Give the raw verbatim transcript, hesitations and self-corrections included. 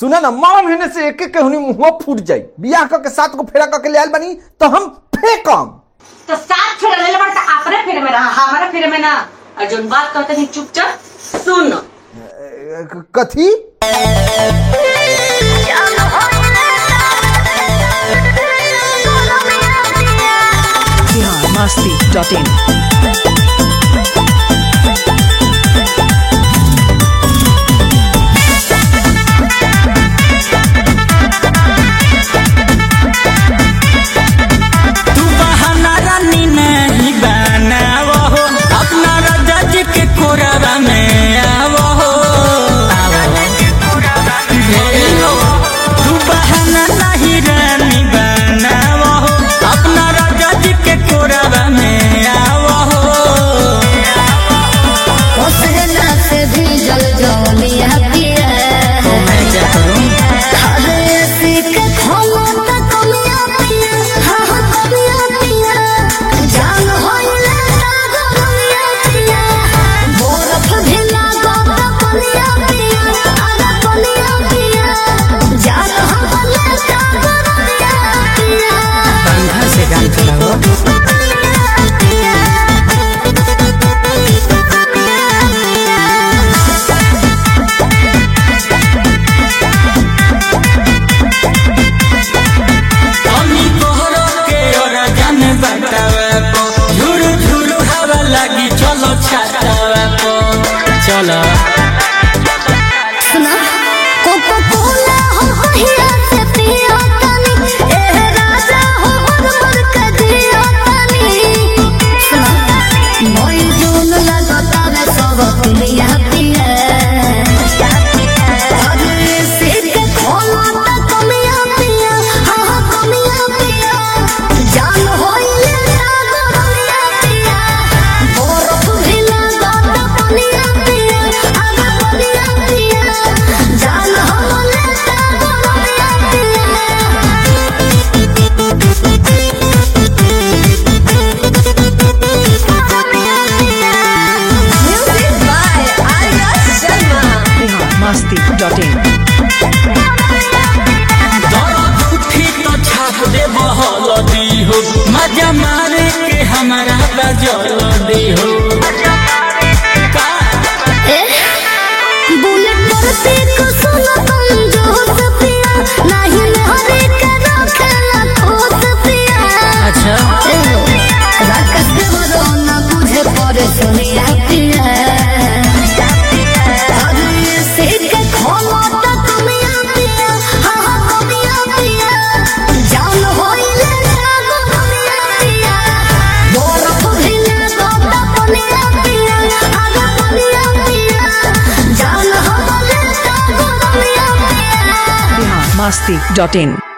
सुना ना माँ महीने से एक एक कहनी मुँह फूट जाई बियाह करके सात को फेरा करके ले आयल बनी तो हम फेंकम तो सात फेरा ले बड़ अपने फेरे में रहा हमारा फेरे में ना और जोन बात करते हैं चुपचाप सुन कथी masti dot in सुना कोको कोला हो हिया से पियो तनी ए राजा हो मन मन के दियो तनी सुना मोई जोन लगता है सब दुनिया पिया अरे सिर के खोला त कमिया पिया हां हां कमिया पिया जान होइले ना गोरिया पिया बरफ भी लगा त पनिया masti dot in तो छाप दे बहल दी हो मजा मारे के हमारा बजल दी हो बुलेट पर पे को सुनो तुम जो सपिया नहीं लहरे के रखेला तो सपिया अच्छा राकस देवरो ना बुझे पड़े सुनिया पिया masti dot in